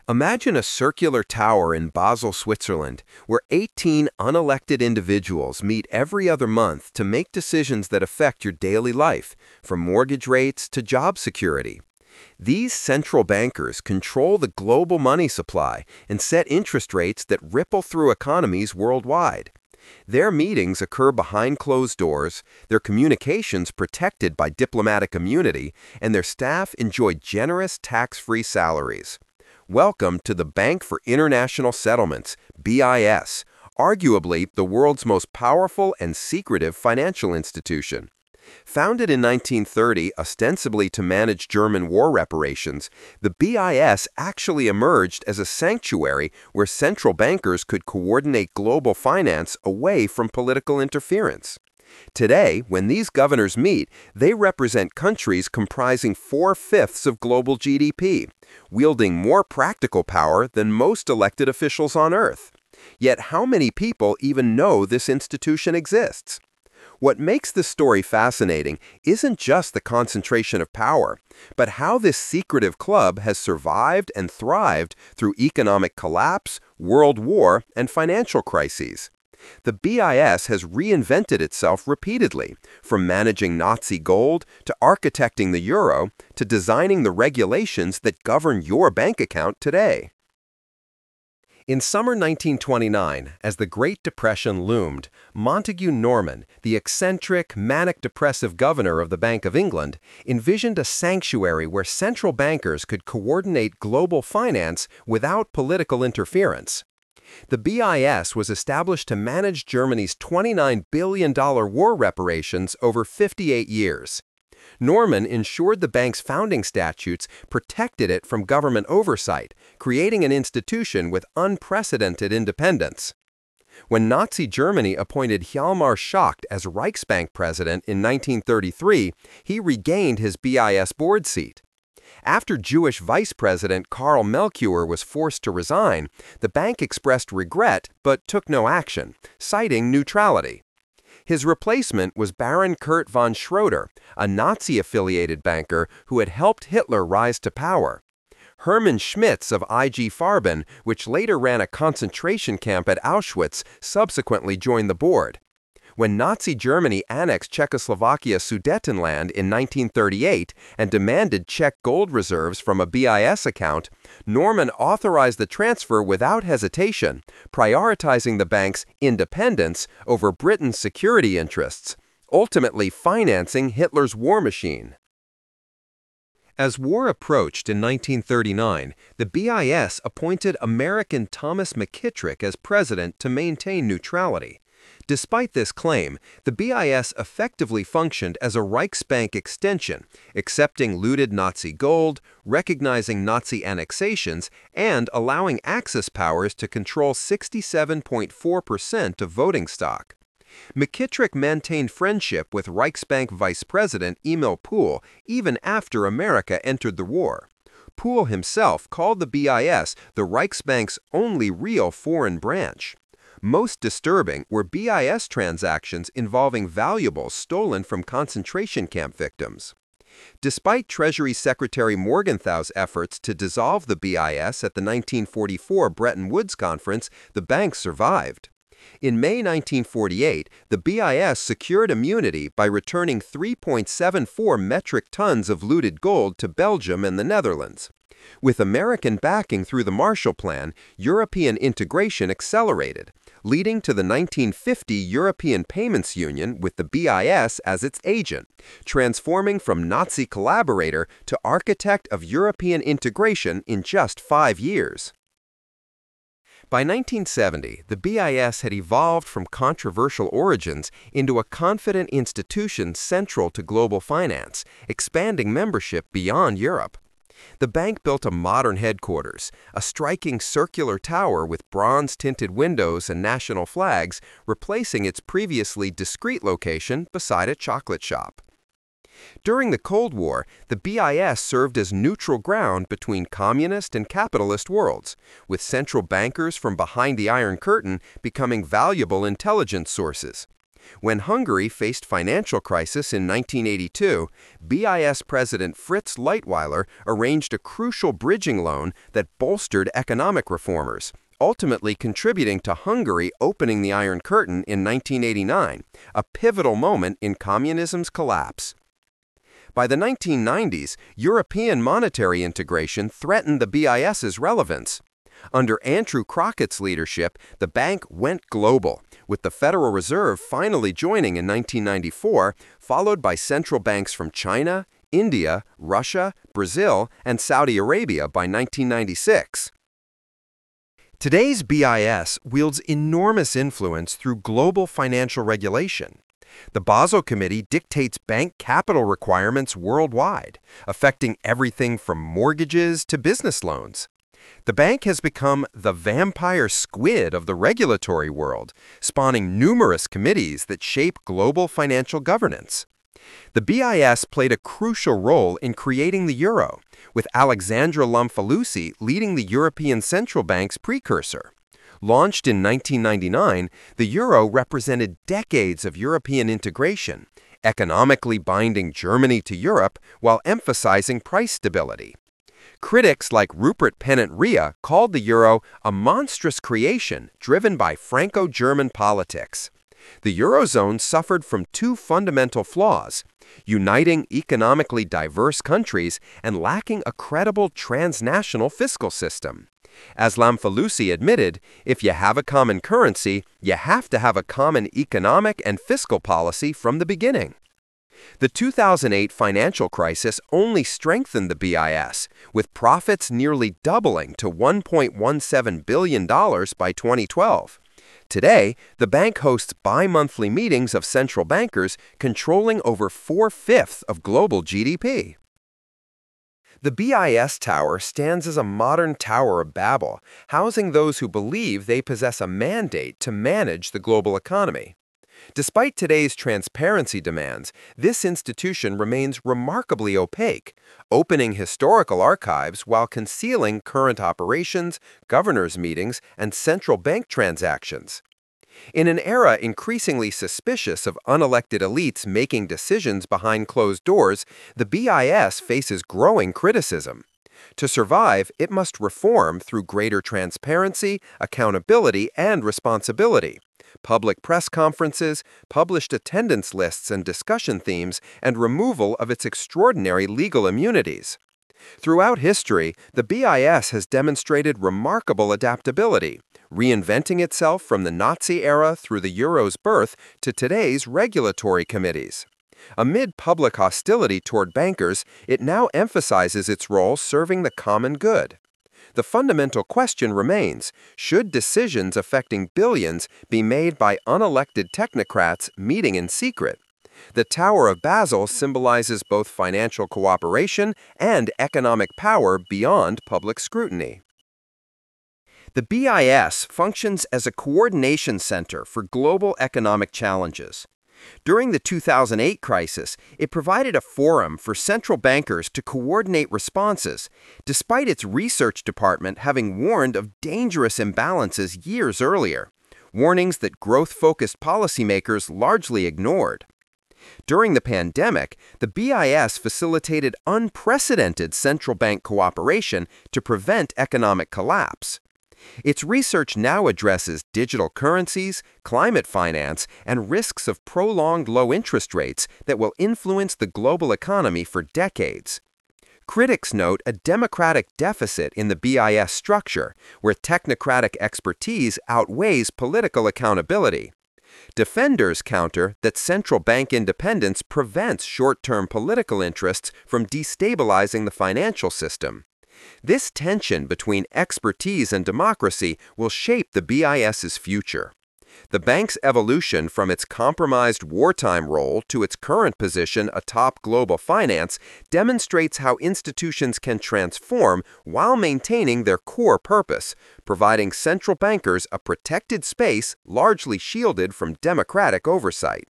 Imagine a circular tower in Basel, Switzerland, where 18 unelected individuals meet every other month to make decisions that affect your daily life, from mortgage rates to job security. These central bankers control the global money supply and set interest rates that ripple through economies worldwide. Their meetings occur behind closed doors, their communications protected by diplomatic immunity, and their staff enjoy generous tax-free salaries. Welcome to the Bank for International Settlements, BIS, arguably the world's most powerful and secretive financial institution. Founded in 1930 ostensibly to manage German war reparations, the BIS actually emerged as a sanctuary where central bankers could coordinate global finance away from political interference. Today, when these governors meet, they represent countries comprising 4/5 of global GDP, wielding more practical power than most elected officials on Earth. Yet how many people even know this institution exists? What makes this story fascinating isn't just the concentration of power, but how this secretive club has survived and thrived through economic collapse, world war, and financial crises. The BIS has reinvented itself repeatedly, from managing Nazi gold to architecting the euro to designing the regulations that govern your bank account today. In summer 1929, as the Great Depression loomed, Montague Norman, the eccentric, manic-depressive governor of the Bank of England, envisioned a sanctuary where central bankers could coordinate global finance without political interference. The BIS was established to manage Germany's $29 billion war reparations over 58 years. Norman ensured the bank's founding statutes protected it from government oversight, creating an institution with unprecedented independence. When Nazi Germany appointed Hjalmar Schacht as Reichsbank president in 1933, he regained his BIS board seat. After Jewish Vice President Karl Melchior was forced to resign, the bank expressed regret but took no action, citing neutrality. His replacement was Baron Kurt von Schroeder, a Nazi-affiliated banker who had helped Hitler rise to power. Hermann Schmitz of IG Farben, which later ran a concentration camp at Auschwitz, subsequently joined the board. When Nazi Germany annexed Czechoslovakia's Sudetenland in 1938 and demanded Czech gold reserves from a BIS account, Norman authorized the transfer without hesitation, prioritizing the bank's independence over Britain's security interests, ultimately financing Hitler's war machine. As war approached in 1939, the BIS appointed American Thomas McKittrick as president to maintain neutrality. Despite this claim, the BIS effectively functioned as a Reichsbank extension, accepting looted Nazi gold, recognizing Nazi annexations, and allowing Axis powers to control 67.4% of voting stock. McKittrick maintained friendship with Reichsbank Vice President Emil Pool even after America entered the war. Pool himself called the BIS the Reichsbank's only real foreign branch. Most disturbing were BIS transactions involving valuables stolen from concentration camp victims. Despite Treasury Secretary Morgenthau's efforts to dissolve the BIS at the 1944 Bretton Woods Conference, the bank survived. In May 1948, the BIS secured immunity by returning 3.74 metric tons of looted gold to Belgium and the Netherlands. With American backing through the Marshall Plan, European integration accelerated, leading to the 1950 European Payments Union with the BIS as its agent, transforming from Nazi collaborator to architect of European integration in just 5 years. By 1970, the BIS had evolved from controversial origins into a confident institution central to global finance, expanding membership beyond Europe. The bank built a modern headquarters, a striking circular tower with bronze-tinted windows and national flags, replacing its previously discreet location beside a chocolate shop. During the Cold War, the BIS served as neutral ground between communist and capitalist worlds, with central bankers from behind the Iron Curtain becoming valuable intelligence sources. When Hungary faced financial crisis in 1982, BIS President Fritz Leitweiler arranged a crucial bridging loan that bolstered economic reformers, ultimately contributing to Hungary opening the Iron Curtain in 1989, a pivotal moment in communism's collapse. By the 1990s, European monetary integration threatened the BIS's relevance. Under Andrew Crockett's leadership, the bank went global, with the Federal Reserve finally joining in 1994, followed by central banks from China, India, Russia, Brazil, and Saudi Arabia by 1996. Today's BIS wields enormous influence through global financial regulation. The Basel Committee dictates bank capital requirements worldwide, affecting everything from mortgages to business loans. The bank has become the vampire squid of the regulatory world, spawning numerous committees that shape global financial governance. The BIS played a crucial role in creating the euro, with Alexandra Lamfalussy leading the European Central Bank's precursor. Launched in 1999, the euro represented decades of European integration, economically binding Germany to Europe while emphasizing price stability. Critics like Rupert Pennant-Rea called the euro a monstrous creation driven by Franco-German politics. The eurozone suffered from two fundamental flaws: uniting economically diverse countries and lacking a credible transnational fiscal system. As Lamfalussy admitted, if you have a common currency, you have to have a common economic and fiscal policy from the beginning. The 2008 financial crisis only strengthened the BIS, with profits nearly doubling to $1.17 billion by 2012. Today, the bank hosts bi-monthly meetings of central bankers controlling over 4/5 of global GDP. The BIS Tower stands as a modern Tower of Babel, housing those who believe they possess a mandate to manage the global economy. Despite today's transparency demands, this institution remains remarkably opaque, opening historical archives while concealing current operations, governors' meetings, and central bank transactions. In an era increasingly suspicious of unelected elites making decisions behind closed doors, the BIS faces growing criticism. To survive, it must reform through greater transparency, accountability, and responsibility. Public press conferences, published attendance lists and discussion themes, and removal of its extraordinary legal immunities. Throughout history, the BIS has demonstrated remarkable adaptability, reinventing itself from the Nazi era through the euro's birth to today's regulatory committees. Amid public hostility toward bankers, it now emphasizes its role serving the common good. The fundamental question remains: should decisions affecting billions be made by unelected technocrats meeting in secret? The Tower of Basel symbolizes both financial cooperation and economic power beyond public scrutiny. The BIS functions as a coordination center for global economic challenges. During the 2008 crisis, it provided a forum for central bankers to coordinate responses, despite its research department having warned of dangerous imbalances years earlier, warnings that growth-focused policymakers largely ignored. During the pandemic, the BIS facilitated unprecedented central bank cooperation to prevent economic collapse. Its research now addresses digital currencies, climate finance, and risks of prolonged low interest rates that will influence the global economy for decades. Critics note a democratic deficit in the BIS structure, where technocratic expertise outweighs political accountability. Defenders counter that central bank independence prevents short-term political interests from destabilizing the financial system. This tension between expertise and democracy will shape the BIS's future. The bank's evolution from its compromised wartime role to its current position atop global finance demonstrates how institutions can transform while maintaining their core purpose, providing central bankers a protected space largely shielded from democratic oversight.